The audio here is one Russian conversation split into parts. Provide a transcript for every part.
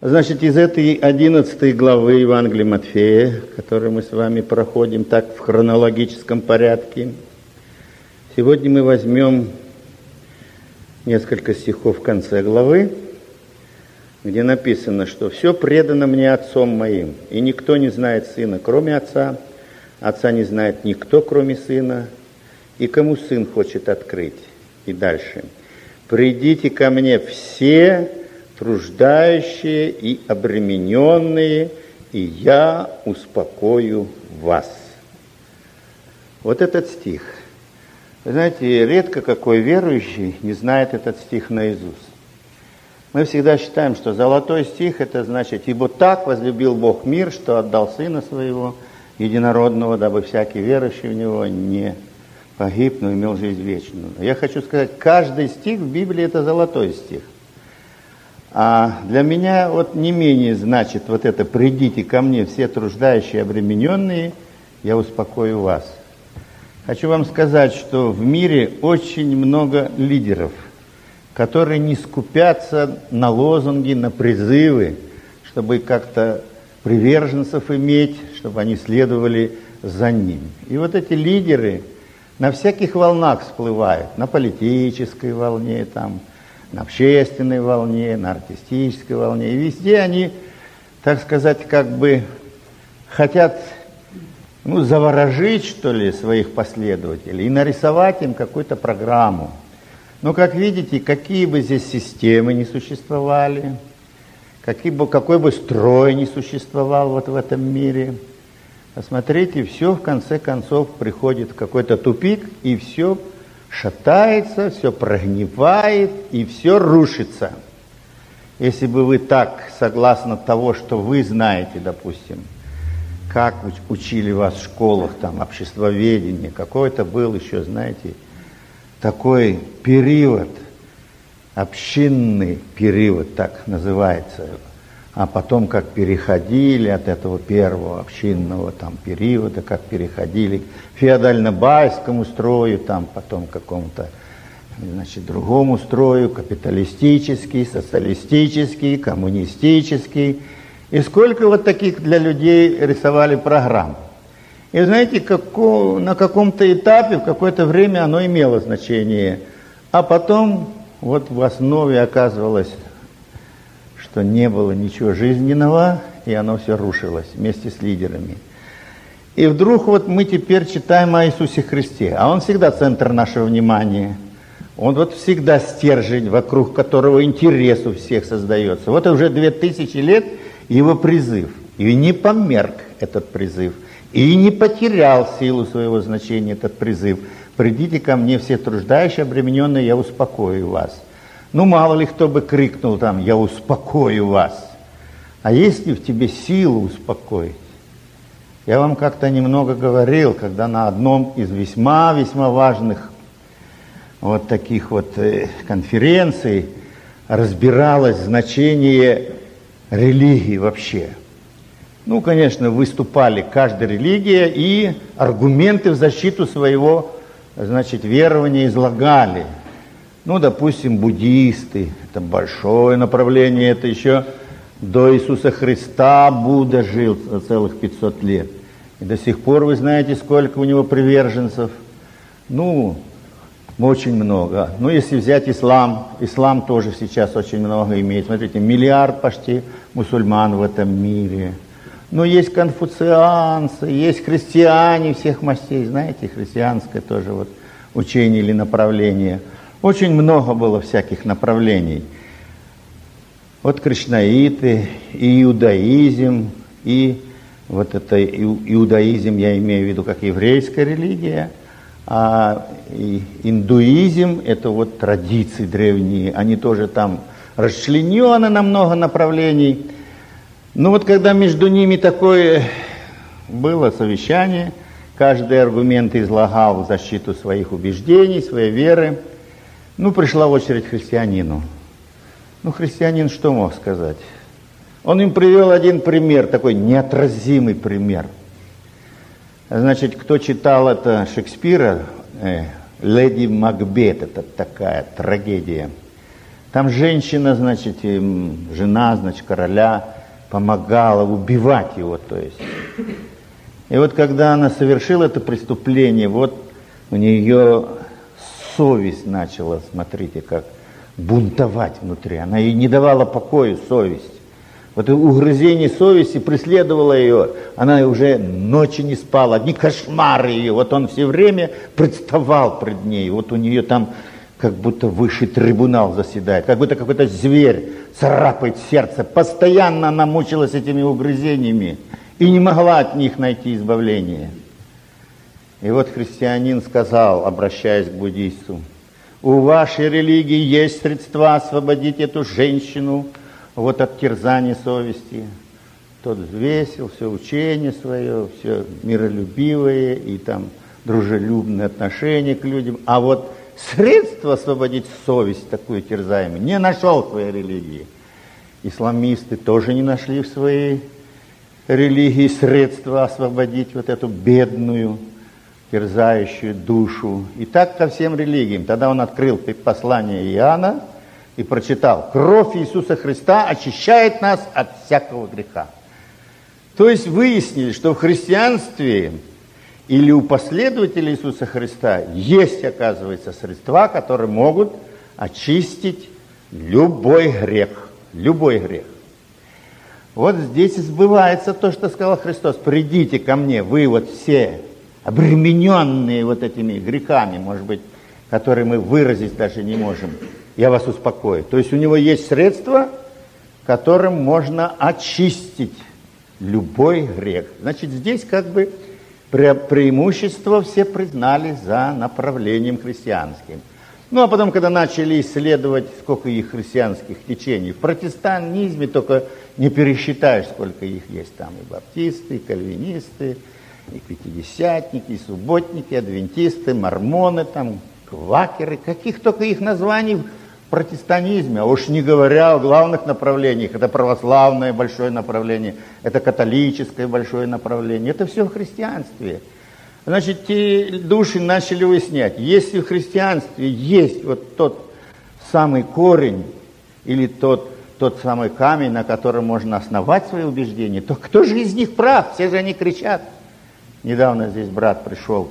Значит, из этой 11 главы Евангелия Матфея, которую мы с вами проходим так в хронологическом порядке, сегодня мы возьмем несколько стихов в конце главы, где написано, что «все предано мне Отцом моим, и никто не знает Сына, кроме Отца, Отца не знает никто, кроме Сына, и кому Сын хочет открыть». И дальше. «Придите ко мне все труждающие и обремененные, и я успокою вас». Вот этот стих. Вы знаете, редко какой верующий не знает этот стих наизусть. Мы всегда считаем, что золотой стих, это значит, «Ибо так возлюбил Бог мир, что отдал Сына Своего Единородного, дабы всякий верующий в Него не погиб, но имел жизнь вечную». Я хочу сказать, каждый стих в Библии – это золотой стих. А для меня вот не менее значит вот это «придите ко мне все труждающие и обремененные, я успокою вас». Хочу вам сказать, что в мире очень много лидеров, которые не скупятся на лозунги, на призывы, чтобы как-то приверженцев иметь, чтобы они следовали за ним. И вот эти лидеры на всяких волнах всплывают, на политической волне, там, на общественной волне, на артистической волне. И везде они, так сказать, как бы хотят заворожить, что ли, своих последователей и нарисовать им какую-то программу. Но, как видите, какие бы здесь системы ни существовали, какой бы строй ни существовал вот в этом мире, посмотрите, все в конце концов приходит в какой-то тупик, и все шатается, все прогнивает, и все рушится. Если бы вы так, согласно того, что вы знаете, допустим, как учили вас в школах, там, обществоведение, какой-то был еще, знаете, такой период, общинный период, так называется, а потом как переходили от этого первого общинного там периода, как переходили к феодально-байскому строю, там потом к какому-то, значит, другому строю, капиталистический, социалистический, коммунистический. И сколько вот таких для людей рисовали программ. И знаете, на каком-то этапе, в какое-то время оно имело значение, а потом вот в основе оказывалось, что не было ничего жизненного, и оно все рушилось вместе с лидерами. И вдруг вот мы теперь читаем о Иисусе Христе, а Он всегда центр нашего внимания. Он вот всегда стержень, вокруг которого интерес у всех создается. Вот уже 2000 лет Его призыв, и не померк этот призыв, и не потерял силу своего значения этот призыв. «Придите ко мне все труждающие, обремененные, я успокою вас». Ну, мало ли кто бы крикнул там «я успокою вас». А есть ли в тебе сила успокоить? Я вам как-то немного говорил, когда на одном из весьма-весьма важных вот таких вот конференций разбиралось значение религии вообще. Ну, конечно, выступали каждая религия и аргументы в защиту своего, значит, верования излагали. Ну, допустим, буддисты, это большое направление, это еще до Иисуса Христа Будда жил целых 500 лет. И до сих пор вы знаете, сколько у него приверженцев. Ну, очень много. Ну, если взять ислам тоже сейчас очень много имеет. Смотрите, 1 миллиард почти мусульман в этом мире. Ну, есть конфуцианцы, есть христиане всех мастей. Знаете, христианское тоже вот учение или направление. Очень много было всяких направлений. Вот кришнаиты, и иудаизм, и вот это иудаизм, я имею в виду как еврейская религия, а индуизм, это вот традиции древние, они тоже там расчленены на много направлений. Ну вот когда между ними такое было совещание, каждый аргумент излагал в защиту своих убеждений, своей веры. Ну, пришла очередь христианину. Ну, христианин что мог сказать? Он им привел один пример, такой неотразимый пример. Значит, кто читал это Шекспира, «Леди Макбет», это такая трагедия. Там женщина, значит, жена, значит, короля помогала убивать его, то есть. И вот когда она совершила это преступление, вот у нее совесть начала, смотрите, как бунтовать внутри. Она ей не давала покоя, совесть. Вот угрызение совести преследовало ее. Она уже ночи не спала, одни кошмары ее. Вот он все время представал пред ней. Вот у нее там как будто высший трибунал заседает, как будто какой-то зверь царапает сердце. Постоянно она мучилась этими угрызениями и не могла от них найти избавления. И вот христианин сказал, обращаясь к буддисту: у вашей религии есть средства освободить эту женщину вот от терзания совести. Тот взвесил все учение свое, все миролюбивое и там дружелюбное отношение к людям. А вот средства освободить совесть такую терзаемую не нашел в своей религии. Исламисты тоже не нашли в своей религии средства освободить вот эту бедную, терзающую душу. И так ко всем религиям. Тогда он открыл послание Иоанна и прочитал: кровь Иисуса Христа очищает нас от всякого греха. То есть выяснили, что в христианстве или у последователей Иисуса Христа есть, оказывается, средства, которые могут очистить любой грех. Любой грех. Вот здесь сбывается то, что сказал Христос: придите ко мне, вы вот все обремененные вот этими грехами, может быть, которые мы выразить даже не можем, я вас успокою. То есть у него есть средства, которым можно очистить любой грех. Значит, здесь как бы преимущество все признали за направлением христианским. Ну, а потом, когда начали исследовать, сколько их христианских течений, в протестантизме только не пересчитаешь, сколько их есть. Там и баптисты, и кальвинисты, и пятидесятники, и субботники, адвентисты, мормоны, там, квакеры, каких только их названий в протестантизме, а уж не говоря о главных направлениях. Это православное большое направление, это католическое большое направление, это все в христианстве. Значит, те души начали выяснять, если в христианстве есть вот тот самый корень или тот самый камень, на котором можно основать свои убеждения, то кто же из них прав? Все же они кричат. Недавно здесь брат пришел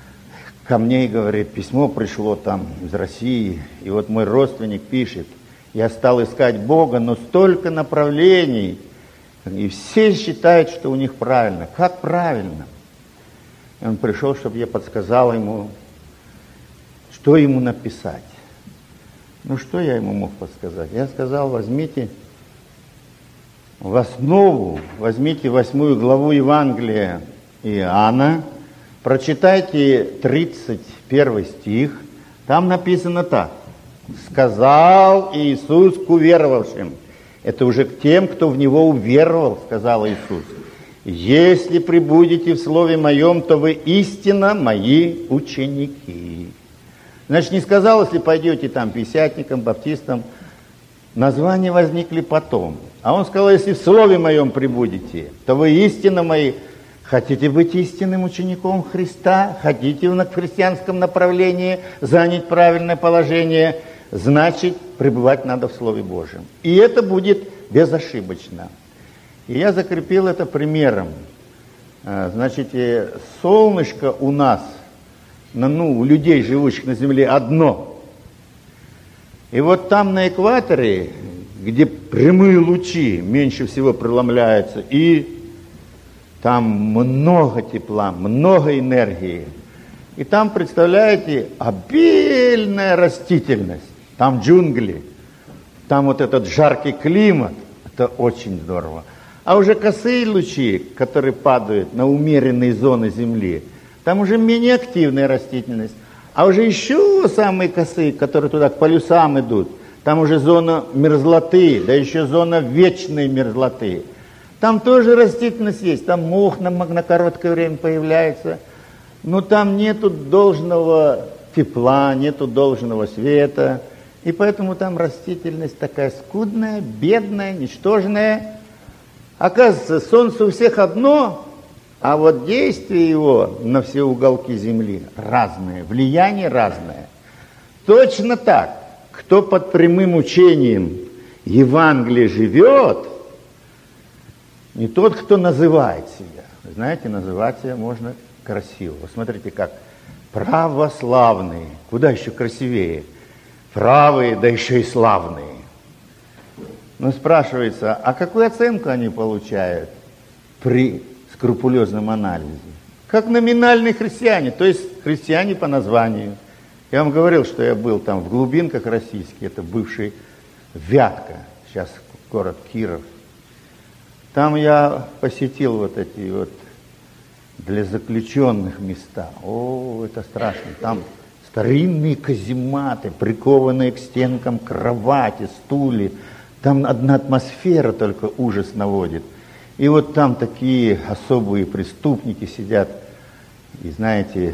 ко мне и говорит: письмо пришло там из России, и вот мой родственник пишет: я стал искать Бога, но столько направлений, и все считают, что у них правильно. Как правильно? И он пришел, чтобы я подсказал ему, что ему написать. Ну, что я ему мог подсказать? Я сказал: возьмите в основу, возьмите 8 главу Евангелия Иоанна, прочитайте 31 стих, там написано так: сказал Иисус к уверовавшим. Это уже к тем, кто в Него уверовал, сказал Иисус: если пребудете в Слове Моем, то вы истинно Мои ученики. Значит, не сказал, если пойдете там пятидесятникам, баптистам, названия возникли потом. А он сказал: если в Слове Моем пребудете, то вы истинно Мои. Хотите быть истинным учеником Христа? Хотите в христианском направлении занять правильное положение? Значит, пребывать надо в Слове Божьем. И это будет безошибочно. И я закрепил это примером. Значит, солнышко у нас, у людей, живущих на Земле, одно. И вот там на экваторе, где прямые лучи меньше всего преломляются, и там много тепла, много энергии. И там, представляете, обильная растительность. Там джунгли, там вот этот жаркий климат. Это очень здорово. А уже косые лучи, которые падают на умеренные зоны Земли, там уже менее активная растительность. А уже еще самые косые, которые туда к полюсам идут, там уже зона мерзлоты, да еще зона вечной мерзлоты. Там тоже растительность есть, там мох на короткое время появляется, но там нету должного тепла, нету должного света, и поэтому там растительность такая скудная, бедная, ничтожная. Оказывается, солнце у всех одно, а вот действие его на все уголки земли разное, влияние разное. Точно так, кто под прямым учением Евангелия живет, не тот, кто называет себя. Знаете, называть себя можно красиво. Вот смотрите, как православные. Куда еще красивее? Правые, да еще и славные. Но спрашивается, а какую оценку они получают при скрупулезном анализе? Как номинальные христиане, то есть христиане по названию. Я вам говорил, что я был там в глубинках российских, это бывший Вятка, сейчас город Киров. Там я посетил вот эти вот для заключенных места. О, это страшно. Там старинные казематы, прикованные к стенкам кровати, стулья. Там одна атмосфера только ужас наводит. И вот там такие особые преступники сидят. И знаете,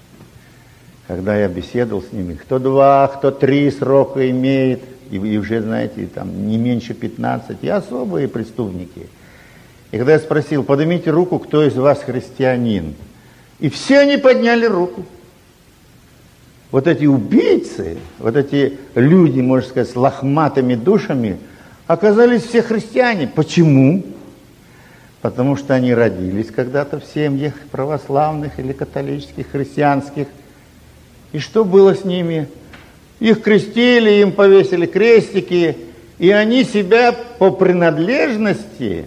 когда я беседовал с ними, кто 2, кто 3 срока имеет, и уже, знаете, там не меньше 15, и особые преступники. И когда я спросил, поднимите руку, кто из вас христианин? И все они подняли руку. Вот эти убийцы, вот эти люди, можно сказать, с лохматыми душами, оказались все христиане. Почему? Потому что они родились когда-то в семьях православных или католических, христианских. И что было с ними? Их крестили, им повесили крестики, и они себя по принадлежности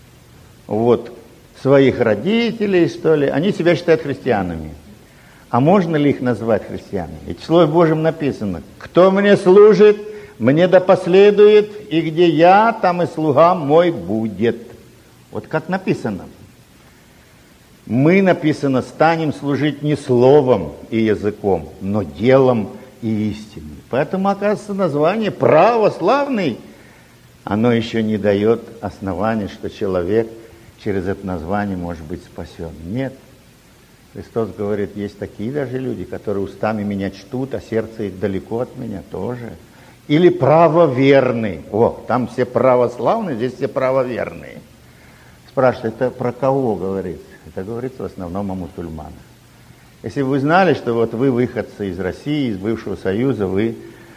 вот своих родителей, что ли, они себя считают христианами. А можно ли их назвать христианами? Ведь в Слове Божьем написано: кто мне служит, мне да последует, и где я, там и слуга мой будет. Вот как написано. Мы, написано, станем служить не словом и языком, но делом и истиной. Поэтому, оказывается, название православный, оно еще не дает основания, что человек через это название может быть спасен. Нет. Христос говорит, есть такие даже люди, которые устами меня чтут, а сердце их далеко от меня тоже. Или правоверный. О, там все православные, здесь все правоверные. Спрашивают, это про кого говорится? Это говорится в основном о мусульманах. Если бы вы знали, что вот вы выходцы из России, из бывшего Союза, вы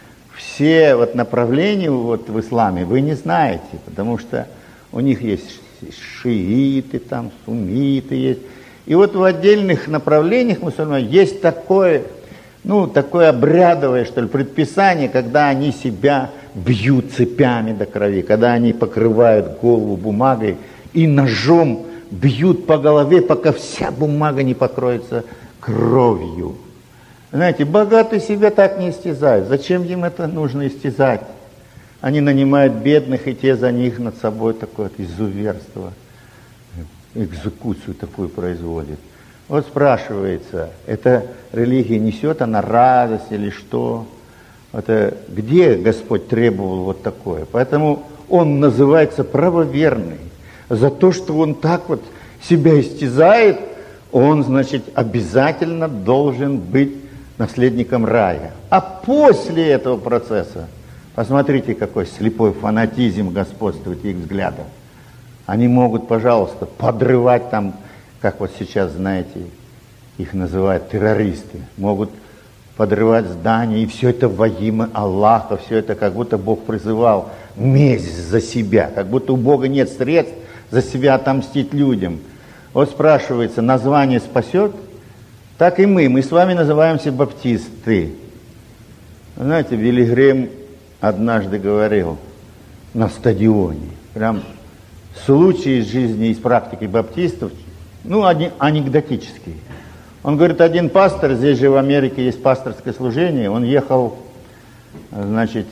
все вот направления вот в исламе вы не знаете, потому что у них есть шииты, там сунниты есть. И вот в отдельных направлениях мусульман есть такое, такое обрядовое, что ли, предписание, когда они себя бьют цепями до крови, когда они покрывают голову бумагой и ножом бьют по голове, пока вся бумага не покроется кровью. Знаете, богатые себя так не истязают. Зачем им это нужно истязать? Они нанимают бедных, и те за них над собой такое вот изуверство, экзекуцию такую производят. Вот спрашивается, эта религия несет она радость или что? Это где Господь требовал вот такое? Поэтому он называется правоверный. За то, что он так вот себя истязает, он, значит, обязательно должен быть наследником рая. А после этого процесса, посмотрите, какой слепой фанатизм господствует их взглядом. Они могут, пожалуйста, подрывать там, как вот сейчас, знаете, их называют террористы, могут подрывать здания, и все это во имя Аллаха, все это как будто Бог призывал месть за себя, как будто у Бога нет средств за себя отомстить людям. Вот спрашивается, название спасет? Так и мы с вами называемся баптисты. Знаете, Билли Грэм однажды говорил на стадионе, прям случай из жизни, из практики баптистов, анекдотический. Он говорит, один пастор, здесь же в Америке есть пасторское служение, он ехал, значит,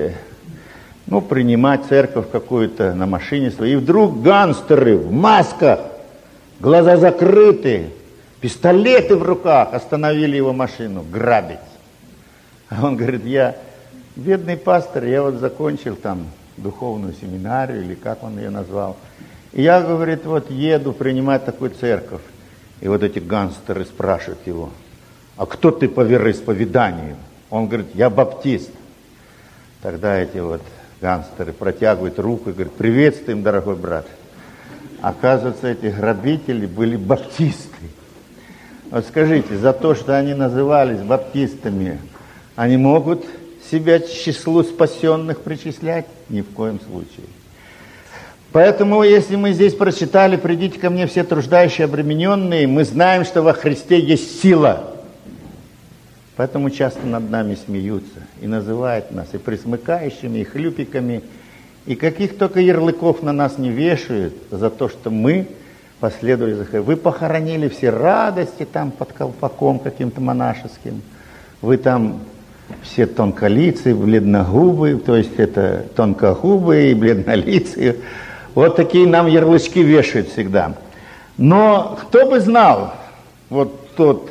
принимать церковь какую-то на машине своей, и вдруг гангстеры в масках, глаза закрыты, пистолеты в руках, остановили его машину, грабить. А он говорит, я бедный пастор, я вот закончил там духовную семинарию, или как он ее назвал. И я, говорит, вот еду принимать такую церковь. И вот эти гангстеры спрашивают его, а кто ты по вероисповеданию? Он говорит, я баптист. Тогда эти вот гангстеры протягивают руку и говорят, приветствуем, дорогой брат. Оказывается, эти грабители были баптисты. Вот скажите, за то, что они назывались баптистами, они могут себя к числу спасенных причислять? Ни в коем случае. Поэтому, если мы здесь прочитали: «Придите ко мне все труждающие, обремененные», мы знаем, что во Христе есть сила. Поэтому часто над нами смеются и называют нас и присмыкающими, и хлюпиками, и каких только ярлыков на нас не вешают за то, что мы последовали за Христом. Вы похоронили все радости там под колпаком каким-то монашеским, вы там все тонколицые, бледногубые, то есть это тонкогубые и бледнолицые. Вот такие нам ярлычки вешают всегда. Но кто бы знал, вот то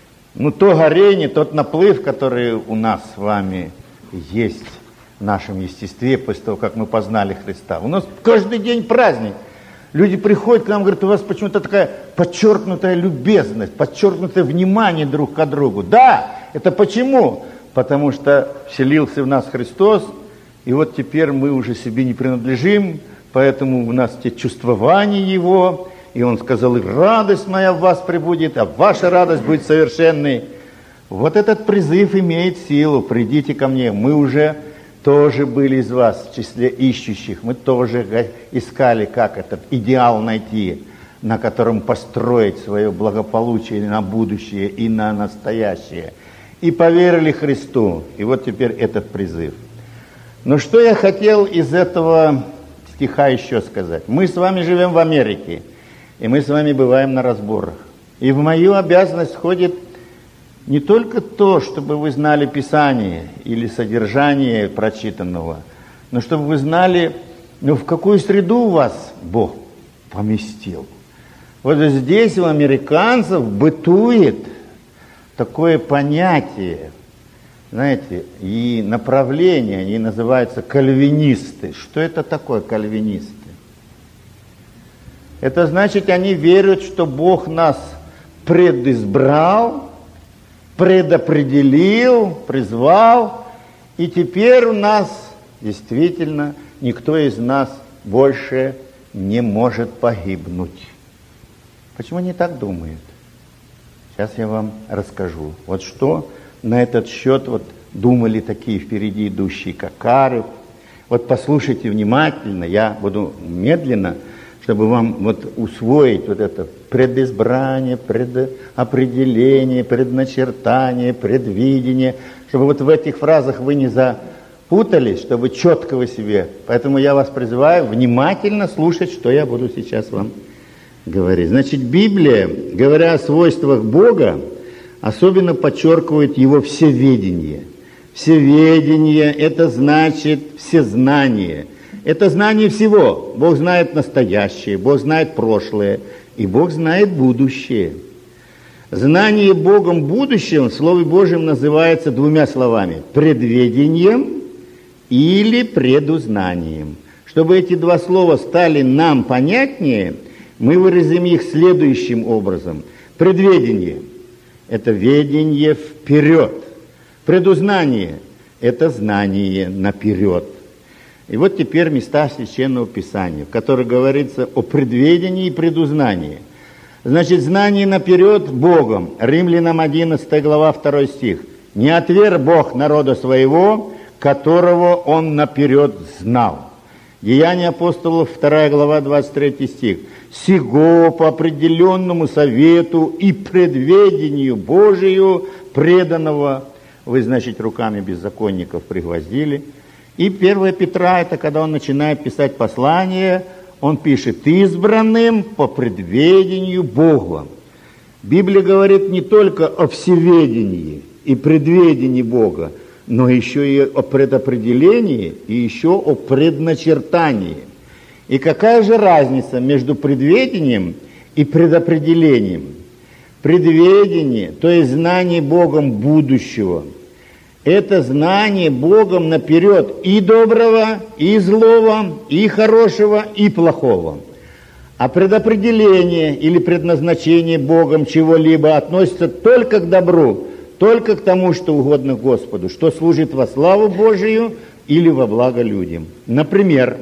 горение, тот наплыв, который у нас с вами есть в нашем естестве после того, как мы познали Христа. У нас каждый день праздник. Люди приходят к нам и говорят: у вас почему-то такая подчеркнутая любезность, подчеркнутое внимание друг к другу. Да, это почему? Потому что вселился в нас Христос, и вот теперь мы уже себе не принадлежим, поэтому у нас те чувствования Его, и Он сказал: и радость моя в вас пребудет, а ваша радость будет совершенной. Вот этот призыв имеет силу: придите ко мне. Мы уже тоже были из вас в числе ищущих, мы тоже искали, как этот идеал найти, на котором построить свое благополучие на будущее и на настоящее. И поверили Христу. И вот теперь этот призыв. Но что я хотел из этого стиха еще сказать? Мы с вами живем в Америке, и мы с вами бываем на разборах. И в мою обязанность входит не только то, чтобы вы знали Писание или содержание прочитанного, но чтобы вы знали, в какую среду вас Бог поместил. Вот здесь у американцев бытует такое понятие, знаете, и направление, они называются кальвинисты. Что это такое кальвинисты? Это значит, они верят, что Бог нас предизбрал, предопределил, призвал, и теперь у нас действительно никто из нас больше не может погибнуть. Почему они так думают? Сейчас я вам расскажу. Вот что на этот счет думали такие впереди идущие, как Карев. Вот послушайте внимательно, я буду медленно, чтобы вам усвоить это предизбрание, предопределение, предначертание, предвидение, чтобы в этих фразах вы не запутались, чтобы четко вы себе. Поэтому я вас призываю внимательно слушать, что я буду сейчас вам говорить. Значит, Библия, говоря о свойствах Бога, особенно подчеркивает Его всеведение. Всеведение – это значит всезнание. Это знание всего. Бог знает настоящее, Бог знает прошлое, и Бог знает будущее. Знание Богом будущего в Слове Божьем называется двумя словами – предведением или предузнанием. Чтобы эти два слова стали нам понятнее, мы выразим их следующим образом. Предведение – это ведение вперед. Предузнание – это знание наперед. И вот теперь места Священного Писания, в которых говорится о предведении и предузнании. Значит, знание наперед Богом. Римлянам 11 глава 2 стих. «Не отверг Бог народа своего, которого Он наперед знал». Деяния апостолов 2 глава 23 стих. «Сего по определенному совету и предведению Божию преданного вы, значит, руками беззаконников пригвоздили». И 1 Петра, это когда он начинает писать послание, он пишет: «избранным по предведению Бога». Библия говорит не только о всеведении и предведении Бога, но еще и о предопределении, и еще о предначертании. И какая же разница между предведением и предопределением? Предведение, то есть знание Богом будущего, это знание Богом наперед и доброго, и злого, и хорошего, и плохого. А предопределение или предназначение Богом чего-либо относится только к добру, только к тому, что угодно Господу, что служит во славу Божию или во благо людям. Например,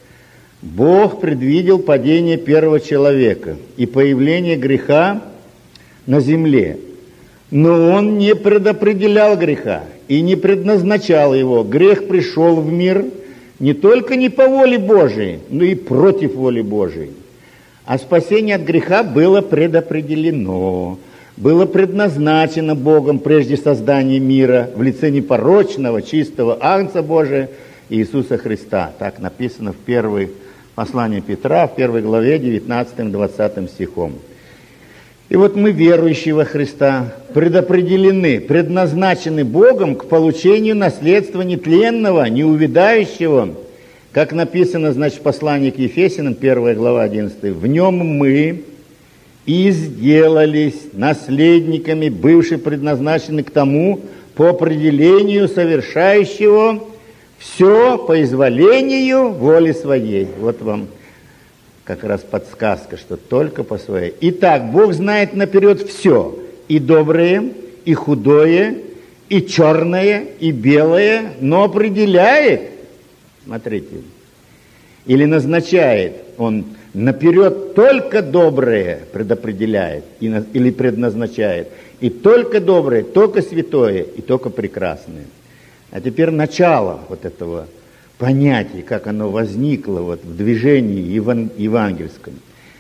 Бог предвидел падение первого человека и появление греха на земле, но Он не предопределял греха и не предназначал его. Грех пришел в мир не только не по воле Божией, но и против воли Божией. А спасение от греха было предопределено, было предназначено Богом прежде создания мира в лице непорочного, чистого Агнца Божия Иисуса Христа. Так написано в первом послании Петра, в 1 главе 19-20 стихом. И вот мы, верующие во Христа, предопределены, предназначены Богом к получению наследства нетленного, неувядающего, как написано, значит, в послании к Ефесянам, 1 глава 11. В нем мы и сделались наследниками, бывшие предназначены к тому, по определению совершающего все по изволению воли своей. Вот вам как раз подсказка, что только по своей. Итак, Бог знает наперед все, и доброе, и худое, и черное, и белое, но определяет, смотрите, или назначает Он наперед только доброе предопределяет или предназначает, и только доброе, только святое, и только прекрасное. А теперь начало вот этого понятия, как оно возникло вот в движении евангельском.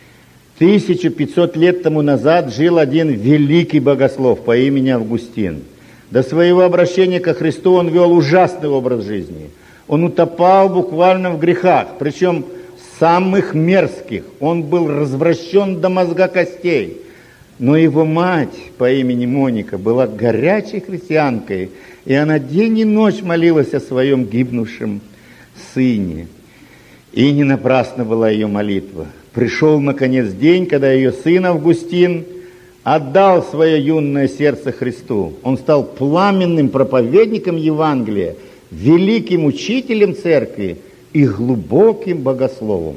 1500 лет тому назад жил один великий богослов по имени Августин. До своего обращения ко Христу он вел ужасный образ жизни. Он утопал буквально в грехах, причем самых мерзких. Он был развращен до мозга костей. Но его мать по имени Моника была горячей христианкой, и она день и ночь молилась о своем гибнувшем сыне. И не напрасно была ее молитва. Пришел, наконец, день, когда ее сын Августин отдал свое юное сердце Христу. Он стал пламенным проповедником Евангелия, великим учителем церкви и глубоким богословом.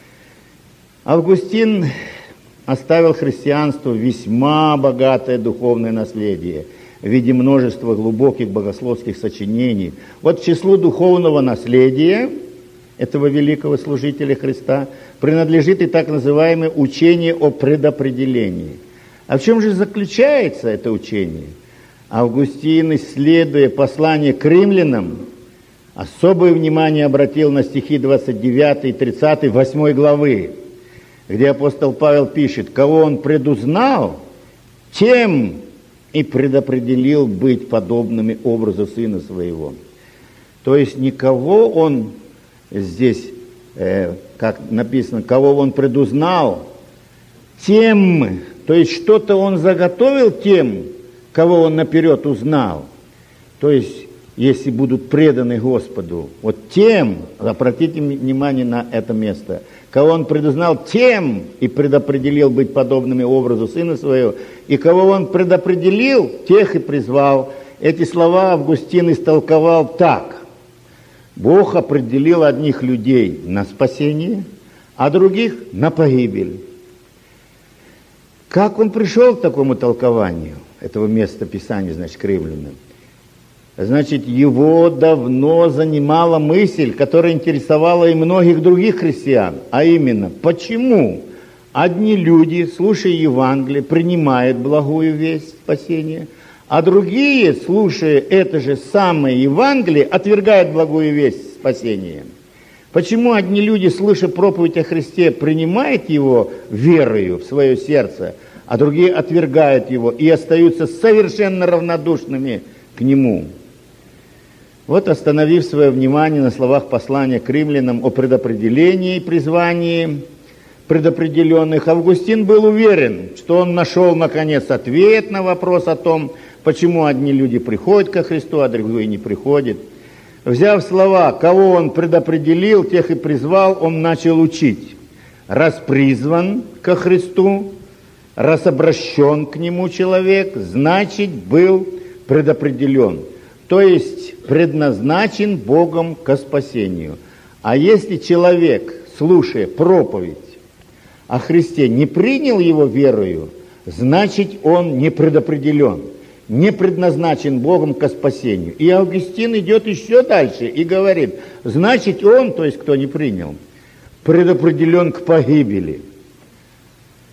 Августин оставил христианству весьма богатое духовное наследие в виде множества глубоких богословских сочинений. Вот к числу духовного наследия этого великого служителя Христа принадлежит и так называемое учение о предопределении. А в чем же заключается это учение? Августин, исследуя послание к римлянам, особое внимание обратил на стихи 29 и 30 8 главы, где апостол Павел пишет: «Кого он предузнал, тем и предопределил быть подобными образу Сына Своего». То есть никого он здесь, как написано, кого он предузнал, тем, то есть что-то он заготовил тем, кого он наперед узнал. То есть, если будут преданы Господу, вот тем, обратите внимание на это место, кого он предузнал, тем и предопределил быть подобными образу Сына Своего, и кого он предопределил, тех и призвал. Эти слова Августин истолковал так: Бог определил одних людей на спасение, а других на погибель. Как он пришел к такому толкованию этого места Писания, значит, к римлянам? Значит, его давно занимала мысль, которая интересовала и многих других христиан, а именно, почему одни люди, слушая Евангелие, принимают благую весть спасения, а другие, слушая это же самое Евангелие, отвергают благую весть спасения? Почему одни люди, слыша проповедь о Христе, принимают его верою в свое сердце, а другие отвергают его и остаются совершенно равнодушными к нему? Вот, остановив свое внимание на словах послания к римлянам о предопределении и призвании предопределенных, Августин был уверен, что он нашел, наконец, ответ на вопрос о том, почему одни люди приходят ко Христу, а другие не приходят. Взяв слова, кого он предопределил, тех и призвал, он начал учить. Раз призван ко Христу, раз обращен к Нему человек, значит, был предопределен. То есть, предназначен Богом ко спасению. А если человек, слушая проповедь о Христе, не принял его верою, значит, он не предопределен, не предназначен Богом ко спасению. И Августин идет еще дальше и говорит: значит, он, то есть кто не принял, предопределен к погибели.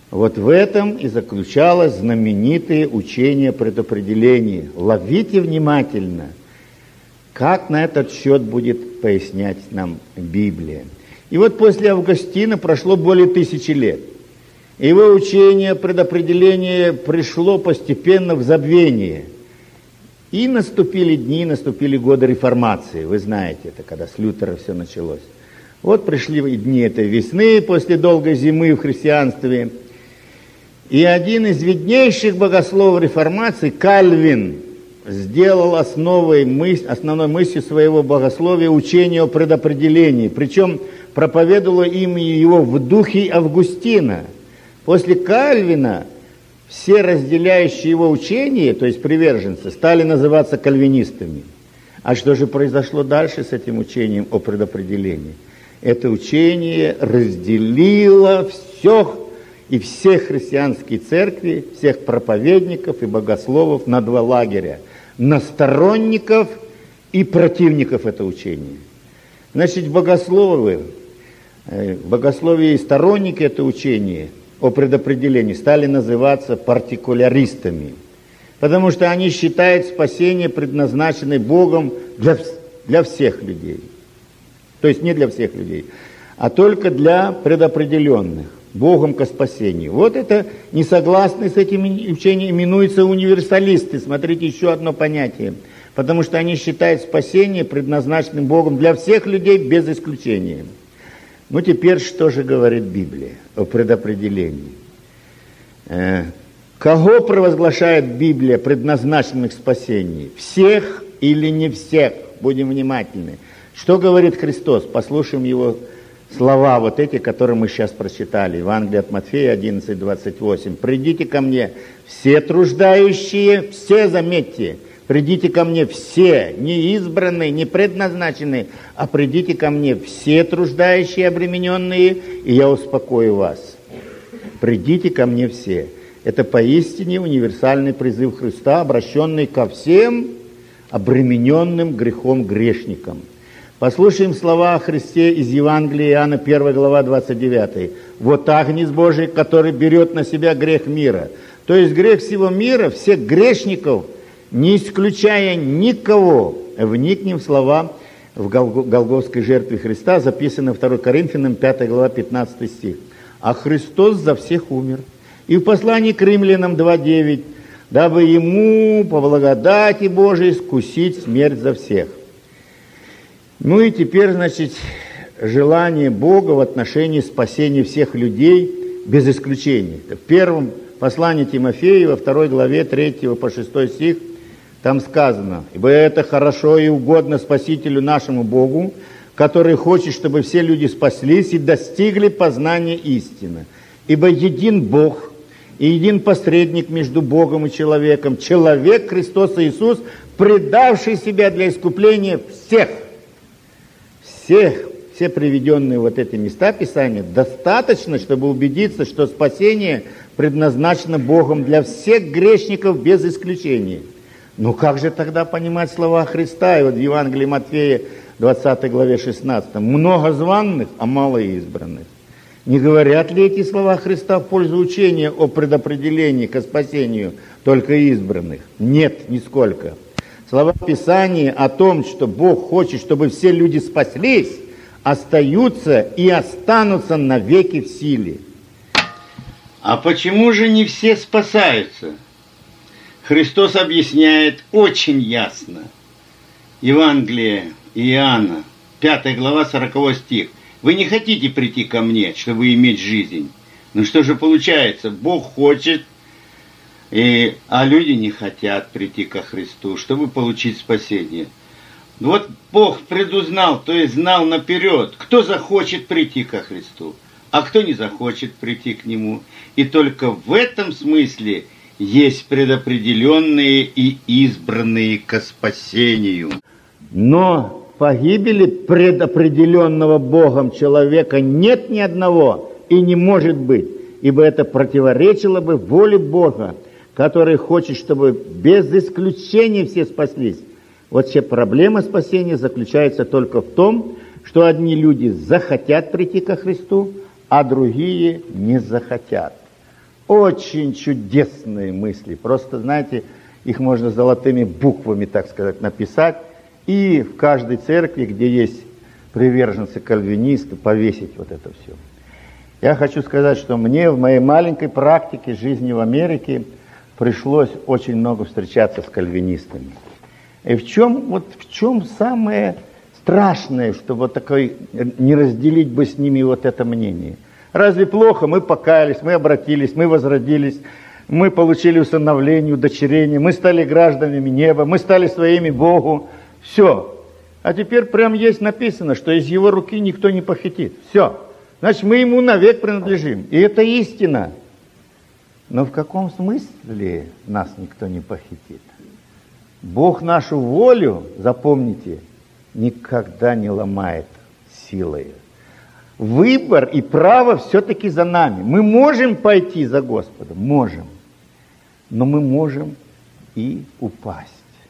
Вот в этом и заключалось знаменитое учение предопределения. Ловите внимательно, как на этот счет будет пояснять нам Библия. И вот после Августина прошло более 1000 лет. Его учение предопределения пришло постепенно в забвение. И наступили дни, наступили годы реформации. Вы знаете это, когда с Лютера все началось. Вот пришли дни этой весны, после долгой зимы в христианстве. И один из виднейших богословов реформации, Кальвин, сделал основной мыслью своего богословия учение о предопределении. Причем проповедовало им его в духе Августина. После Кальвина все разделяющие его учение, то есть приверженцы, стали называться кальвинистами. А что же произошло дальше с этим учением о предопределении? Это учение разделило все христианские церкви, всех проповедников и богословов на 2 лагеря. На сторонников и противников этого учения. Значит, богословие и сторонники этого учения о предопределении стали называться партикуляристами, потому что они считают спасение предназначенным Богом для всех людей. То есть не для всех людей, а только для предопределенных Богом ко спасению. Вот это несогласные с этим учением именуются универсалисты. Смотрите, еще одно понятие. Потому что они считают спасение предназначенным Богом для всех людей без исключения. Ну, теперь что же говорит Библия о предопределении? Кого провозглашает Библия предназначенным к спасению? Всех или не всех? Будем внимательны. Что говорит Христос? Послушаем Его слова, вот эти, которые мы сейчас прочитали. Евангелие от Матфея 11:28. «Придите ко мне все труждающие», все, заметьте, «придите ко мне все, не избранные, не предназначенные, а придите ко мне все труждающие, обремененные, и я успокою вас». «Придите ко мне все». Это поистине универсальный призыв Христа, обращенный ко всем обремененным грехом грешникам. Послушаем слова о Христе из Евангелия Иоанна, 1 глава, 29. «Вот Агнец Божий, который берет на себя грех мира». То есть грех всего мира, всех грешников, не исключая никого. Вникнем в слова в Голгофской жертве Христа, записано 2 Коринфянам, 5 глава, 15 стих. «А Христос за всех умер». И в послании к Римлянам 2:9, «дабы Ему по благодати Божией искусить смерть за всех». Ну и теперь, значит, желание Бога в отношении спасения всех людей без исключения. В первом послании Тимофея, во 2 главе 3 по 6 стих, там сказано: «Ибо это хорошо и угодно Спасителю нашему Богу, который хочет, чтобы все люди спаслись и достигли познания истины. Ибо един Бог и един посредник между Богом и человеком, человек Христос Иисус, предавший себя для искупления всех». Все приведенные вот эти места Писания достаточно, чтобы убедиться, что спасение предназначено Богом для всех грешников без исключения. Ну как же тогда понимать слова Христа? И вот в Евангелии Матфея 20 главе 16. «Много званных, а мало избранных». Не говорят ли эти слова Христа в пользу учения о предопределении ко спасению только избранных? Нет, нисколько. Слова Писания о том, что Бог хочет, чтобы все люди спаслись, остаются и останутся навеки в силе. А почему же не все спасаются? Христос объясняет очень ясно. Евангелие Иоанна, 5 глава, 40 стих. «Вы не хотите прийти ко мне, чтобы иметь жизнь». Ну что же получается? Бог хочет, а люди не хотят прийти ко Христу, чтобы получить спасение. Вот Бог предузнал, то есть знал наперед, кто захочет прийти ко Христу, а кто не захочет прийти к Нему. И только в этом смысле есть предопределенные и избранные ко спасению. Но погибели предопределенного Богом человека нет ни одного и не может быть, ибо это противоречило бы воле Бога, который хочет, чтобы без исключения все спаслись. Вот вся проблема спасения заключается только в том, что одни люди захотят прийти ко Христу, а другие не захотят. Очень чудесные мысли. Просто, знаете, их можно золотыми буквами, так сказать, написать. И в каждой церкви, где есть приверженцы кальвинисты, повесить вот это все. Я хочу сказать, что мне в моей маленькой практике жизни в Америке пришлось очень много встречаться с кальвинистами. И в чем самое страшное, что вот такой, не разделить бы с ними вот это мнение? Разве плохо? Мы покаялись, мы обратились, мы возродились, мы получили усыновление, удочерение, мы стали гражданами неба, мы стали своими Богу. Все. А теперь прям есть написано, что из его руки никто не похитит. Все. Значит, мы ему навек принадлежим. И это истина. Но в каком смысле нас никто не похитит? Бог нашу волю, запомните, никогда не ломает силой. Выбор и право все-таки за нами. Мы можем пойти за Господом, можем. Но мы можем и упасть.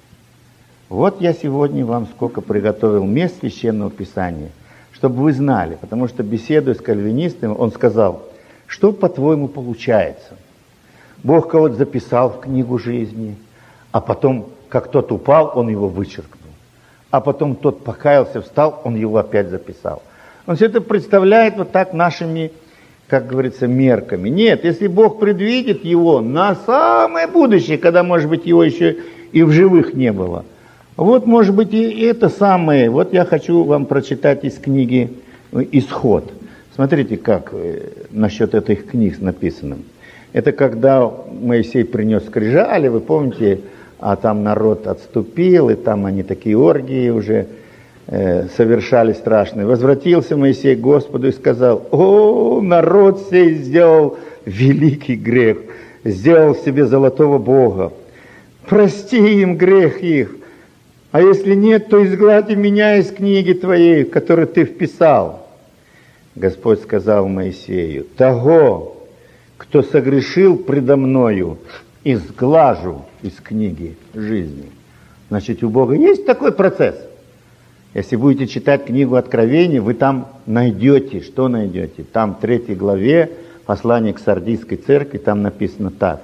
Вот я сегодня вам сколько приготовил мест Священного Писания, чтобы вы знали, потому что, беседуя с кальвинистом, он сказал, что, по-твоему, получается? Бог кого-то записал в книгу жизни, а потом, как тот упал, он его вычеркнул. А потом тот покаялся, встал, он его опять записал. Он все это представляет вот так нашими, как говорится, мерками. Нет, если Бог предвидит его на самое будущее, когда, может быть, его еще и в живых не было, вот, может быть, и это самое. Вот я хочу вам прочитать из книги «Исход». Смотрите, как насчет этих книг написано. Это когда Моисей принес скрижали, вы помните, а там народ отступил, и там они такие оргии уже совершали страшные. Возвратился Моисей к Господу и сказал: «О, народ сей сделал великий грех, сделал себе золотого бога. Прости им грех их, а если нет, то изгладь меня из книги твоей, в которую ты вписал». Господь сказал Моисею: «Того, кто согрешил предо мною, изглажу из книги жизни». Значит, у Бога есть такой процесс. Если будете читать книгу Откровений, вы там найдете, что найдете? Там в 3 главе, послание к Сардийской церкви, там написано так: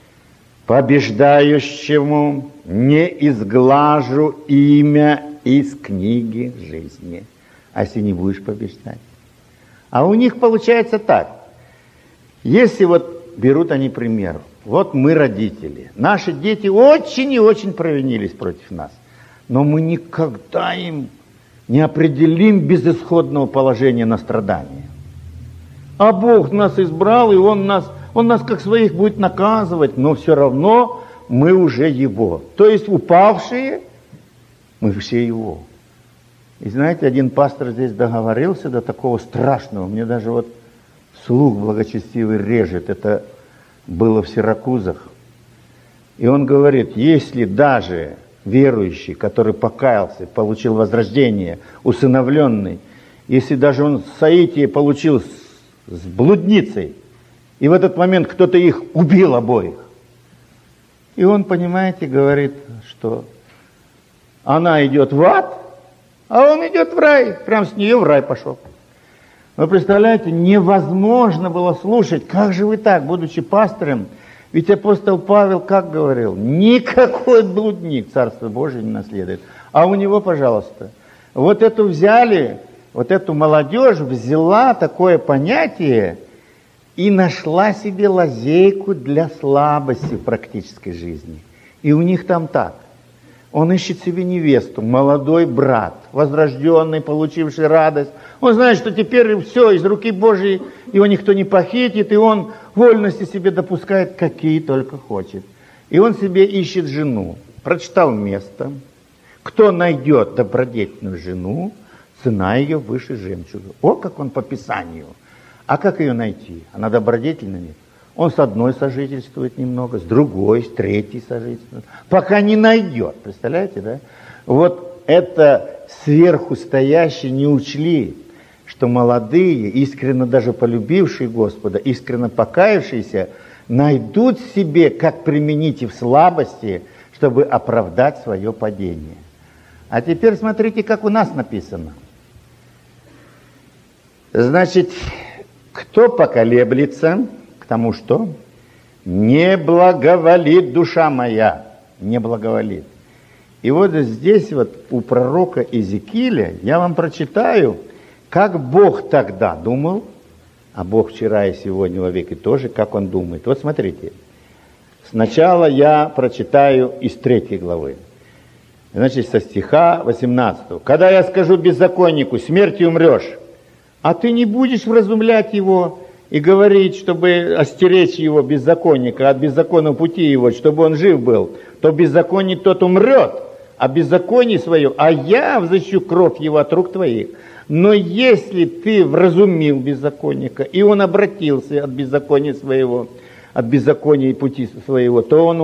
«Побеждающему не изглажу имя из книги жизни». А если не будешь побеждать? А у них получается так. Если вот берут они пример, вот мы родители, наши дети очень и очень провинились против нас, но мы никогда им не определим безысходного положения на страдания. А Бог нас избрал, и Он нас как своих будет наказывать, но все равно мы уже Его. То есть упавшие, мы все Его. И знаете, один пастор здесь договорился до такого страшного, мне даже вот слух благочестивый режет, это было в Сиракузах. И он говорит, если даже верующий, который покаялся, получил возрождение, усыновленный, если даже он соитие получил с блудницей, и в этот момент кто-то их убил обоих, и он, понимаете, говорит, что она идет в ад, а он идет в рай, прям с нее в рай пошел. Вы представляете, невозможно было слушать, как же вы так, будучи пастором, ведь апостол Павел как говорил, никакой блудник Царство Божие не наследует. А у него, пожалуйста, вот эту взяли, вот эту молодежь взяла такое понятие и нашла себе лазейку для слабости в практической жизни. И у них там так. Он ищет себе невесту, молодой брат, возрожденный, получивший радость. Он знает, что теперь все, из руки Божьей его никто не похитит, и он вольности себе допускает, какие только хочет. И он себе ищет жену. Прочитал место. Кто найдет добродетельную жену, цена ее выше жемчуга. О, как он по Писанию. А как ее найти? Она добродетельна, нет? Он с одной сожительствует немного, с другой, с третьей сожительствует, пока не найдет. Представляете, да? Вот это сверху стоящие не учли, что молодые, искренне даже полюбившие Господа, искренне покаявшиеся, найдут себе, как применить и в слабости, чтобы оправдать свое падение. А теперь смотрите, как у нас написано. Значит, кто поколеблется, к тому что? Не благоволит душа моя, не благоволит. И вот здесь вот у пророка Иезекииля я вам прочитаю, как Бог тогда думал, а Бог вчера и сегодня во веки тоже, как Он думает. Вот смотрите, сначала я прочитаю из 3 главы. Значит, со стиха 18. «Когда я скажу беззаконнику, смертью умрешь, а ты не будешь вразумлять его и говорить, чтобы остеречь его, беззаконника, от беззаконного пути его, чтобы он жив был, то беззаконник тот умрет, а беззаконие свое, а я взыщу кровь его от рук твоих. Но если ты вразумил беззаконника, и он обратился от беззакония своего, от беззакония и пути своего, то он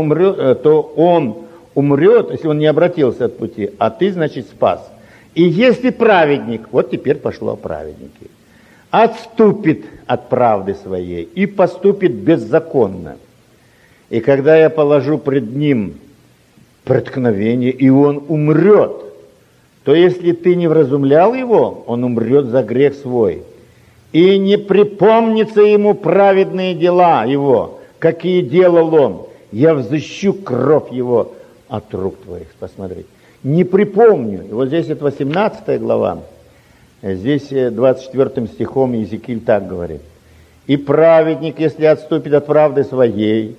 умрет, если он не обратился от пути, а ты, значит, спас. И если праведник, вот теперь пошло о праведнике, отступит от правды своей и поступит беззаконно, и когда я положу пред ним преткновение, и он умрет, то если ты не вразумлял его, он умрет за грех свой. И не припомнится ему праведные дела его, какие делал он. Я взыщу кровь его от рук твоих. Посмотрите. Не припомню. И вот здесь это 18 глава. Здесь 24 стихом Иезекииль так говорит. И праведник, если отступит от правды своей,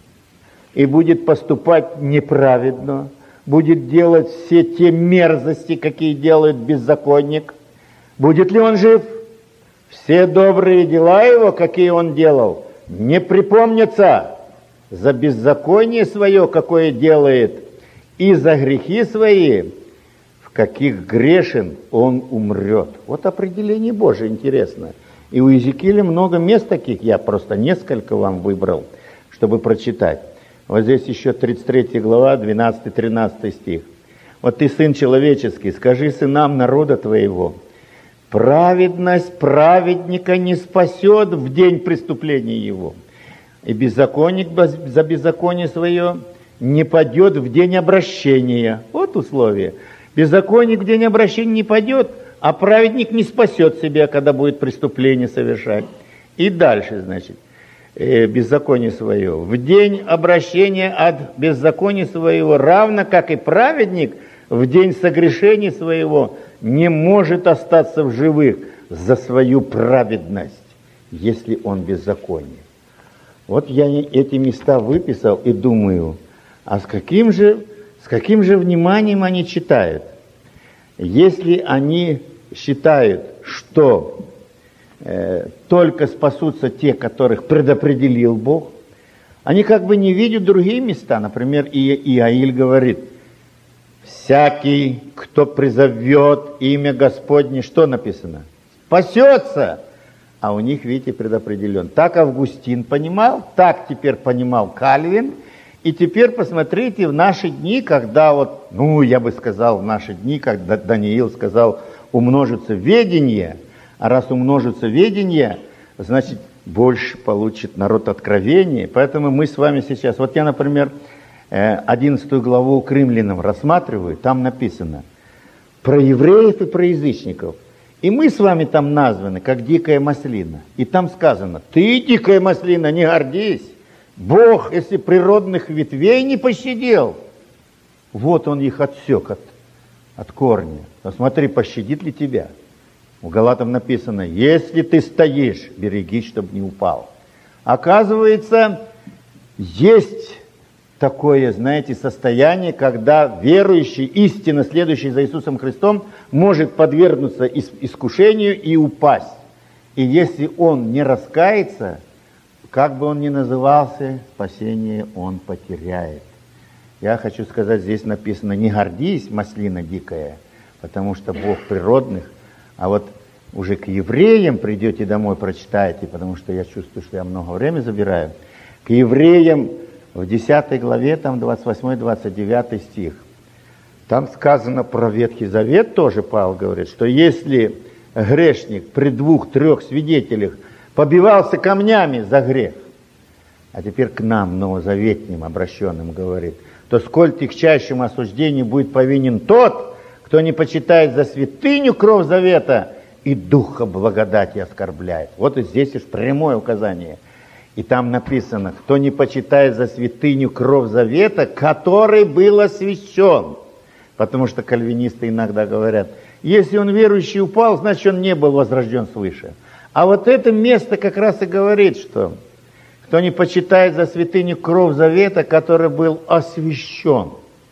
и будет поступать неправедно, будет делать все те мерзости, какие делает беззаконник, будет ли он жив? Все добрые дела его, какие он делал, не припомнятся. За беззаконие свое, какое делает, и за грехи свои, в каких грешен, он умрет. Вот определение Божие интересно. И у Иезекииля много мест таких, я просто несколько вам выбрал, чтобы прочитать. Вот здесь еще 33 глава, 12-13 стих. Вот ты, сын человеческий, скажи сынам народа твоего, праведность праведника не спасет в день преступления его, и беззаконник за беззаконие свое не падет в день обращения. Вот условие. Беззаконник в день обращения не падет, а праведник не спасет себя, когда будет преступление совершать. И дальше, значит, беззаконие свое. В день обращения от беззакония своего, равно как и праведник в день согрешения своего не может остаться в живых за свою праведность, если он беззаконие. Вот я эти места выписал и думаю, а с каким же вниманием они читают? Если они считают, что только спасутся те, которых предопределил Бог, они как бы не видят другие места. Например, Иаиль говорит, всякий, кто призовет имя Господне, что написано? Спасется. А у них, видите, предопределен. Так Августин понимал, так теперь понимал Кальвин. И теперь посмотрите, в наши дни, когда вот, я бы сказал, в наши дни, когда Даниил сказал, умножится ведение, а раз умножится ведение, значит, больше получит народ откровения. Поэтому мы с вами сейчас, вот я, например, 11 главу к римлянам рассматриваю, там написано про евреев и про язычников. И мы с вами там названы, как дикая маслина. И там сказано, ты, дикая маслина, не гордись. Бог, если природных ветвей не пощадил, вот он их отсек от корня. Посмотри, пощадит ли тебя. У Галатам написано, если ты стоишь, берегись, чтобы не упал. Оказывается, есть такое, знаете, состояние, когда верующий, истинно следующий за Иисусом Христом, может подвергнуться искушению и упасть. И если он не раскается, как бы он ни назывался, спасение он потеряет. Я хочу сказать, здесь написано, не гордись, маслина дикая, потому что Бог природных. А вот уже к евреям придете домой, прочитаете, потому что я чувствую, что я много времени забираю. К евреям в 10 главе, там 28-29 стих. Там сказано про Ветхий Завет, тоже Павел говорит, что если грешник при 2-3 свидетелях побивался камнями за грех, а теперь к нам, новозаветним обращенным, говорит, то сколь тягчайшему осуждению будет повинен тот, кто не почитает за святыню кровь завета и духа благодати оскорбляет. Вот и здесь уж прямое указание. И там написано: кто не почитает за святыню кровь завета, который был освящен. Потому что кальвинисты иногда говорят, если он верующий упал, значит он не был возрожден свыше. А вот это место как раз и говорит, что кто не почитает за святыню кровь завета, который был освящен.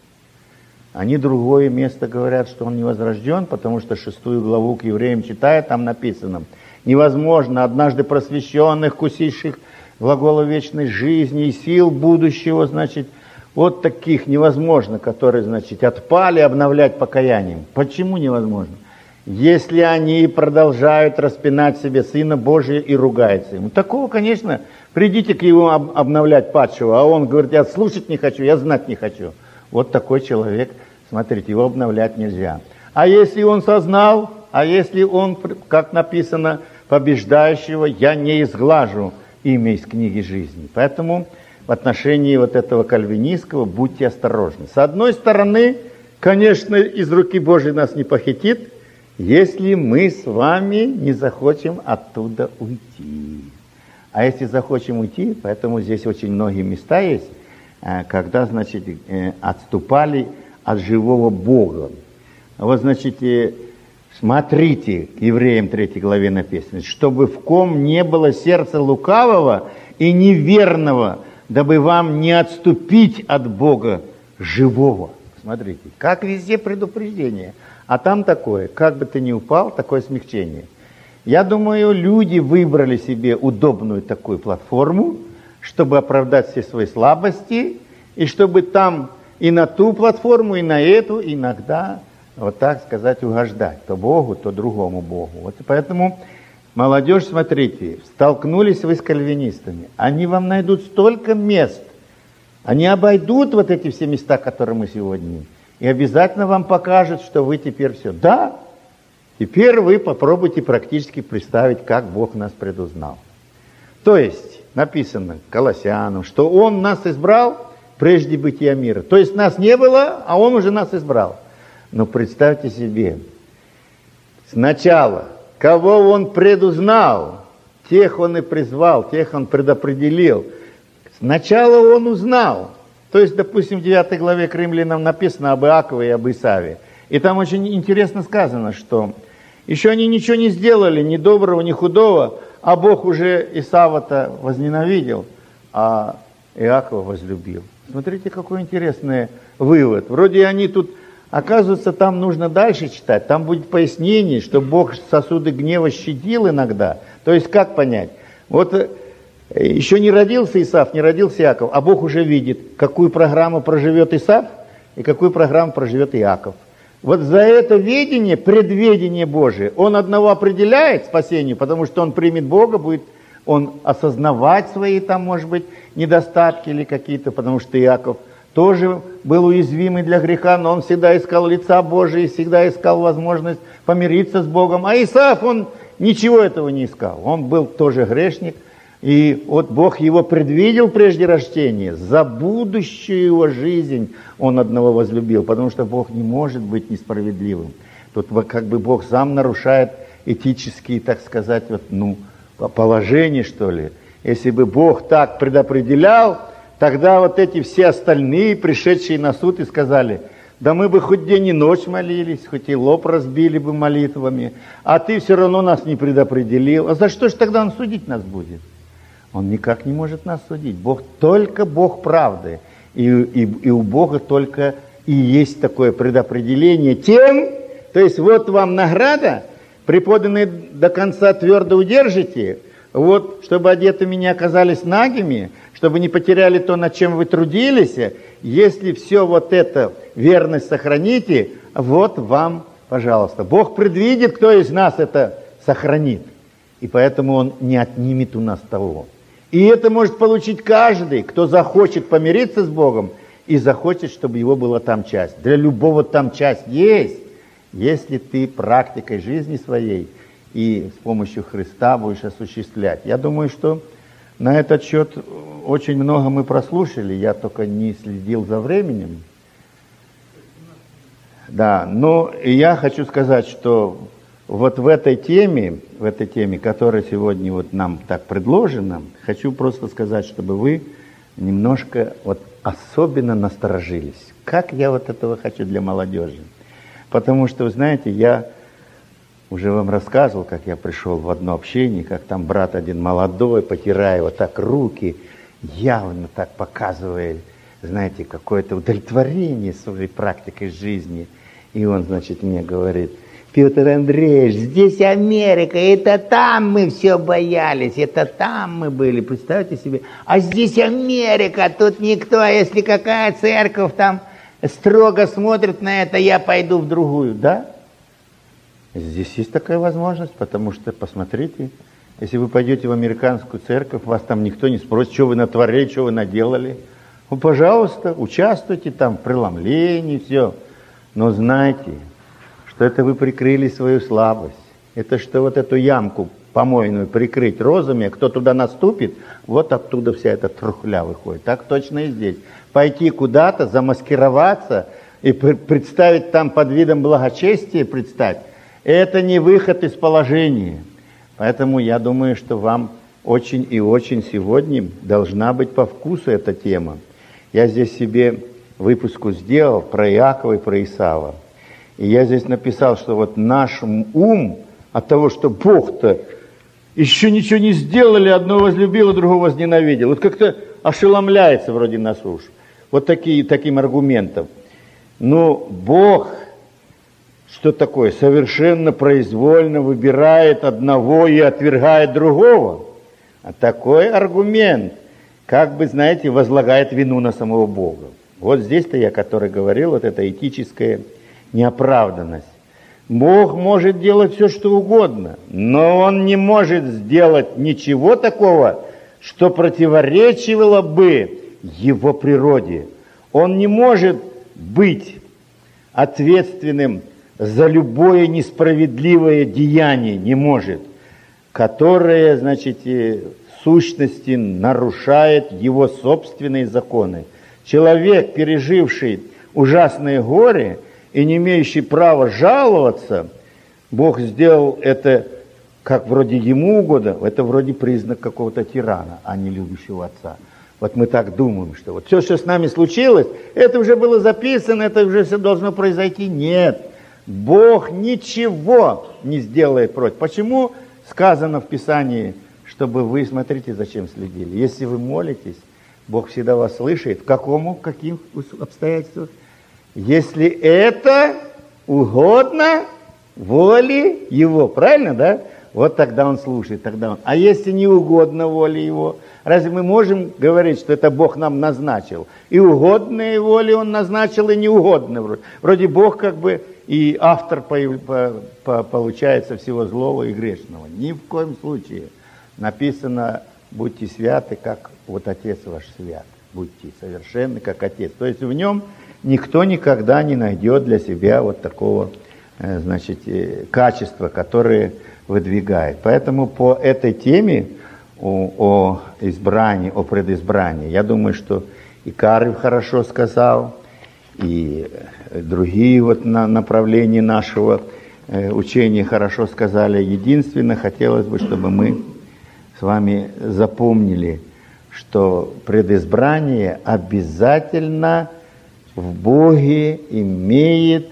Они другое место говорят, что он не возрожден, потому что 6 главу к евреям читая, там написано: невозможно однажды просвещенных, кусивших глагола вечной жизни и сил будущего, значит, вот таких невозможно, которые, значит, отпали, обновлять покаянием. Почему невозможно? Если они продолжают распинать себе Сына Божия и ругаются ему. Такого, конечно, придите к Его обновлять падшего, а он говорит: я слушать не хочу, я знать не хочу. Вот такой человек, смотрите, его обновлять нельзя. А если он сознал, а если он, как написано, побеждающего я не изглажу имя из книги жизни. Поэтому в отношении вот этого кальвинистского будьте осторожны. С одной стороны, конечно, из руки Божьей нас не похитит, если мы с вами не захотим оттуда уйти. А если захотим уйти, поэтому здесь очень многие места есть, когда, значит, отступали от живого Бога. Вот, значит, смотрите, к Евреям 3 главе написано, чтобы в ком не было сердца лукавого и неверного, дабы вам не отступить от Бога живого. Смотрите, как везде предупреждение. А там такое, как бы ты ни упал, такое смягчение. Я думаю, люди выбрали себе удобную такую платформу, чтобы оправдать все свои слабости, и чтобы там и на ту платформу, и на эту иногда, вот так сказать, угождать. То Богу, то другому Богу. Вот и поэтому, молодежь, смотрите, столкнулись вы с кальвинистами. Они вам найдут столько мест. Они обойдут вот эти все места, которые мы сегодня, и обязательно вам покажут, что вы теперь все. Да, теперь вы попробуйте практически представить, как Бог нас предузнал. То есть, написано Колоссянам, что Он нас избрал прежде бытия мира. То есть, нас не было, а Он уже нас избрал. Но представьте себе, сначала, кого Он предузнал, тех Он и призвал, тех Он предопределил. Сначала Он узнал. То есть, допустим, в 9 главе к Римлянам написано об Иакове и об Исаве. И там очень интересно сказано, что еще они ничего не сделали, ни доброго, ни худого, а Бог уже Исава-то возненавидел, а Иакова возлюбил. Смотрите, какой интересный вывод. Вроде они тут, оказывается, там нужно дальше читать, там будет пояснение, что Бог сосуды гнева щадил иногда. То есть, как понять? Вот еще не родился Исав, не родился Иаков, а Бог уже видит, какую программу проживет Исав и какую программу проживет Иаков. Вот за это видение, предведение Божие, Он одного определяет спасению, потому что он примет Бога, будет он осознавать свои там, может быть, недостатки или какие-то, потому что Иаков тоже был уязвимый для греха, но он всегда искал лица Божия и всегда искал возможность помириться с Богом. А Исав, он ничего этого не искал, он был тоже грешник. И вот Бог его предвидел прежде рождения, за будущую его жизнь он одного возлюбил, потому что Бог не может быть несправедливым. Тут как бы Бог сам нарушает этические, так сказать, положения, что ли. Если бы Бог так предопределял, тогда вот эти все остальные, пришедшие на суд, и сказали: да мы бы хоть день и ночь молились, хоть и лоб разбили бы молитвами, а ты все равно нас не предопределил. А за что же тогда Он судить нас будет? Он никак не может нас судить. Бог только Бог правды. И у Бога только и есть такое предопределение тем, то есть вот вам награда, преподанные до конца твердо удержите, вот, чтобы одетыми не оказались нагими, чтобы не потеряли то, над чем вы трудились, если все вот это, верность сохраните, вот вам, пожалуйста. Бог предвидит, кто из нас это сохранит. И поэтому Он не отнимет у нас того. И это может получить каждый, кто захочет помириться с Богом и захочет, чтобы его была там часть. Для любого там часть есть, если ты практикой жизни своей и с помощью Христа будешь осуществлять. Я думаю, что на этот счет очень много мы прослушали, я только не следил за временем. Да, но я хочу сказать, что вот в этой теме, которая сегодня вот нам так предложена, хочу просто сказать, чтобы вы немножко вот особенно насторожились. Как я вот этого хочу для молодежи. Потому что, вы знаете, я уже вам рассказывал, как я пришел в одно общение, как там брат один молодой, потирая вот так руки, явно так показывая, знаете, какое-то удовлетворение своей практикой жизни. И он, значит, мне говорит: Петр Андреевич, здесь Америка, это там мы все боялись, это там мы были, представьте себе. А здесь Америка, тут никто, а если какая церковь там строго смотрит на это, я пойду в другую, да? Здесь есть такая возможность, потому что, посмотрите, если вы пойдете в американскую церковь, вас там никто не спросит, что вы натворили, что вы наделали. Ну, пожалуйста, участвуйте там в преломлении, все. Но знайте, что это вы прикрыли свою слабость. Это что вот эту ямку помойную прикрыть розами, а кто туда наступит, вот оттуда вся эта трухля выходит. Так точно и здесь. Пойти куда-то, замаскироваться и представить там под видом благочестия, представь, это не выход из положения. Поэтому я думаю, что вам очень и очень сегодня должна быть по вкусу эта тема. Я здесь себе выпуску сделал про Иакова и про Исава. И я здесь написал, что вот наш ум от того, что Бог-то еще ничего не сделали, одного возлюбил, а другого возненавидел. Вот как-то ошеломляется вроде нас уж. Вот таким аргументом. Но Бог, что такое, совершенно произвольно выбирает одного и отвергает другого. А такой аргумент, как бы, знаете, возлагает вину на самого Бога. Вот здесь-то я, который говорил, вот эта этическая неоправданность. Бог может делать все, что угодно, но Он не может сделать ничего такого, что противоречило бы Его природе. Он не может быть ответственным за любое несправедливое деяние, не может, которое, значит, в сущности нарушает Его собственные законы. Человек, переживший ужасное горе и не имеющий права жаловаться, Бог сделал это как вроде ему угодно, это вроде признак какого-то тирана, а не любящего отца. Вот мы так думаем, что вот все, что с нами случилось, это уже было записано, это уже все должно произойти. Нет, Бог ничего не сделает против. Почему сказано в Писании, чтобы вы, смотрите, зачем следили? Если вы молитесь, Бог всегда вас слышит. В каких обстоятельствах? Если это угодно воле Его. Правильно, да? Вот тогда Он слушает. А если не угодно воле Его? Разве мы можем говорить, что это Бог нам назначил? И угодные воли Он назначил, и неугодные. Вроде Бог как бы и автор получается всего злого и грешного. Ни в коем случае. Написано: будьте святы, как вот Отец ваш свят. Будьте совершенны, как Отец. То есть в Нем никто никогда не найдет для себя вот такого, значит, качества, которое выдвигает. Поэтому по этой теме о избрании, о предизбрании, я думаю, что и Карл хорошо сказал, и другие вот на направлении нашего учения хорошо сказали. Единственное, хотелось бы, чтобы мы с вами запомнили, что предизбрание обязательно в Боге имеет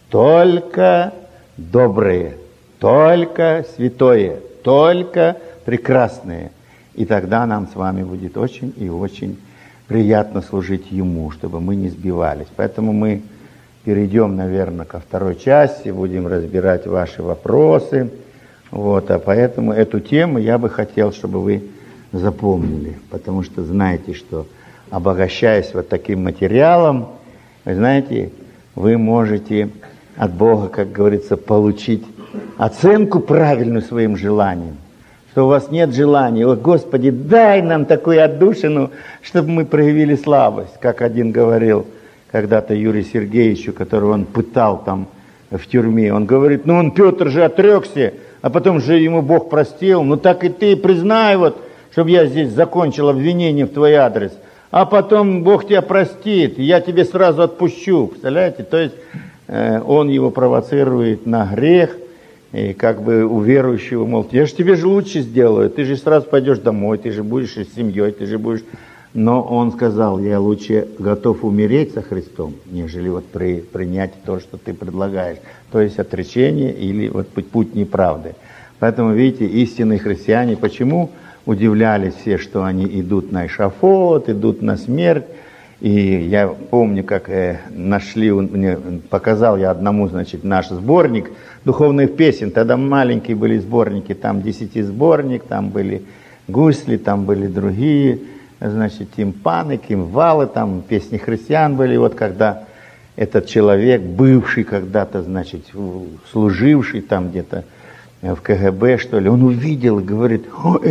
только доброе, только святое, только прекрасное. И тогда нам с вами будет очень и очень приятно служить Ему, чтобы мы не сбивались. Поэтому мы перейдем, наверное, ко второй части, будем разбирать ваши вопросы. Вот, а поэтому эту тему я бы хотел, чтобы вы запомнили, потому что знаете, что обогащаясь вот таким материалом, вы знаете, вы можете от Бога, как говорится, получить оценку правильную своим желаниям. Что у вас нет желания: о, Господи, дай нам такую отдушину, чтобы мы проявили слабость, как один говорил когда-то Юрию Сергеевичу, которого он пытал там в тюрьме. Он говорит: ну он, Петр же, отрекся, а потом же ему Бог простил, ну так и ты признай вот, чтобы я здесь закончил обвинение в твой адрес, а потом Бог тебя простит, и я тебе сразу отпущу. Представляете? То есть он его провоцирует на грех, И как бы у верующего, мол, я же тебе же лучше сделаю, ты же сразу пойдешь домой, ты же будешь с семьей, ты же будешь... Но он сказал, я лучше готов умереть со Христом, нежели вот принять то, что ты предлагаешь. То есть отречение или вот путь неправды. Поэтому, видите, истинные христиане, почему удивлялись все, что они идут на эшафот, идут на смерть. И я помню, как нашли, мне показал я одному, значит, наш сборник духовных песен. Тогда маленькие были сборники, там 10 сборник, там были гусли, там были другие, значит, тимпаны, кимвалы, там песни христиан были. Вот когда этот человек, бывший когда-то, значит, служивший там где-то в КГБ, что ли, он увидел и говорит,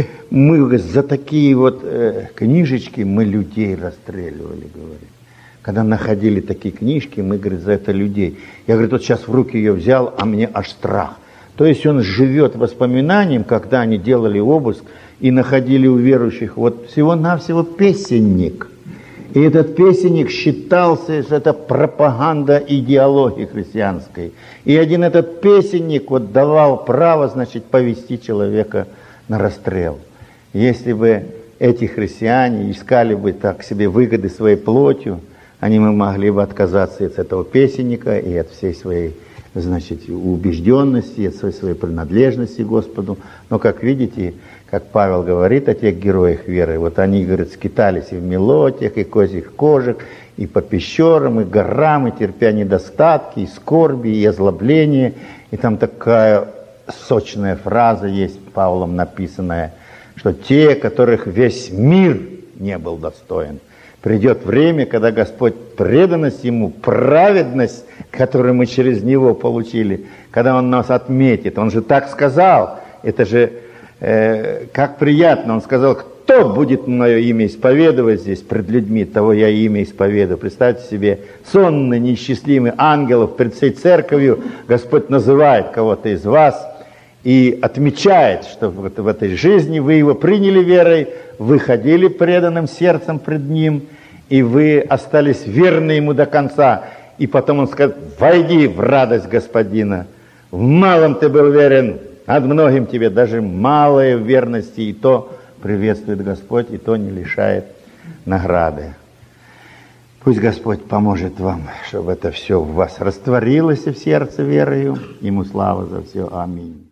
мы за такие вот книжечки мы людей расстреливали, говорит. Когда находили такие книжки, мы, говорит, за это людей. Я, говорит, вот сейчас в руки ее взял, а мне аж страх. То есть он живет воспоминанием, когда они делали обыск и находили у верующих вот всего-навсего песенник. И этот песенник считался, что это пропаганда идеологии христианской. И один этот песенник вот давал право, значит, повести человека на расстрел. Если бы эти христиане искали бы так себе выгоды своей плотью, они могли бы отказаться от этого песенника и от всей своей, значит, убежденности, от своей принадлежности Господу. Но, как видите, как Павел говорит о тех героях веры, вот они, говорит, скитались и в мелотиях, и козьих кожах, и по пещерам, и горам, и терпя недостатки, и скорби, и озлобления. И там такая сочная фраза есть Павлом написанная, что те, которых весь мир не был достоин. Придет время, когда Господь преданность Ему, праведность, которую мы через Него получили, когда Он нас отметит. Он же так сказал, это же как приятно. Он сказал, кто будет мое имя исповедовать здесь пред людьми, того я имя исповедую. Представьте себе, сонный, неисчислимый ангелов пред всей церковью Господь называет кого-то из вас и отмечает, что в этой жизни вы Его приняли верой, вы ходили преданным сердцем пред Ним, и вы остались верны Ему до конца. И потом Он скажет, войди в радость Господина. В малом ты был верен, над многим тебе даже малой верности, и то приветствует Господь, и то не лишает награды. Пусть Господь поможет вам, чтобы это все в вас растворилось в сердце верою. Ему слава за все. Аминь.